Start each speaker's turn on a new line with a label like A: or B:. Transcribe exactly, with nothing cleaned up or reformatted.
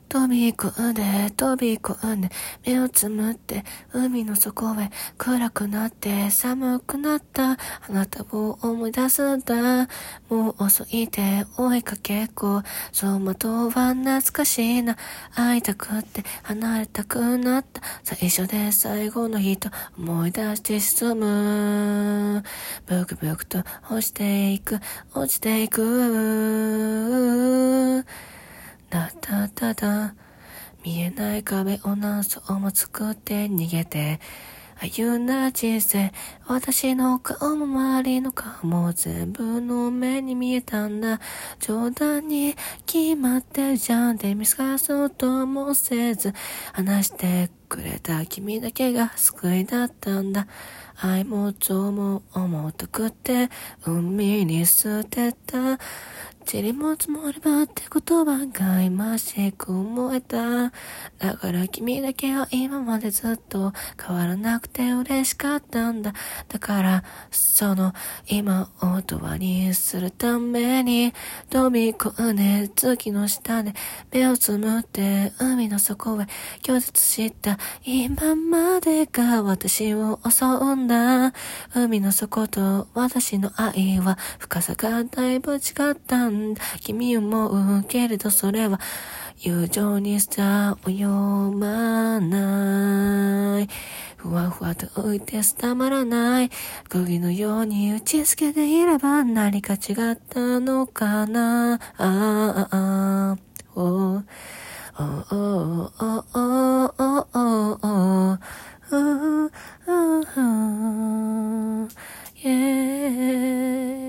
A: 飛び込んで飛び込んで目をつむって海の底へ暗くなって寒くなったあなたを思い出すんだ。もう遅いで追いかけっこ走馬灯は懐かしいな。会いたくって離れたくなった最初で最後の日と思い出して沈む。ブクブクと落ちていく落ちていくだだだだ見えない壁を何層も作って逃げて歩んだ人生。私の顔も周りの顔も全部の目に見えたんだ。冗談に決まってるじゃんって見透かそうともせず話してくれた君だけが救いだったんだ。愛も情も重たくて海に捨てた塵も積もればって言葉が今しく思えた。だから君だけは今までずっと変わらなくて嬉しかったんだ。だからその今を言葉にするために飛び込んで月の下で目をつむって海の底へ拒絶した今までが私を襲うんだ。海の底と私の愛は深さがだいぶ違ったんだ。君思うけれどそれは友情にしか及ばない。ふわふわと浮いて伝わらない釘のように打ちつけていれば何か違ったのかな。ああああおおおおおおおおお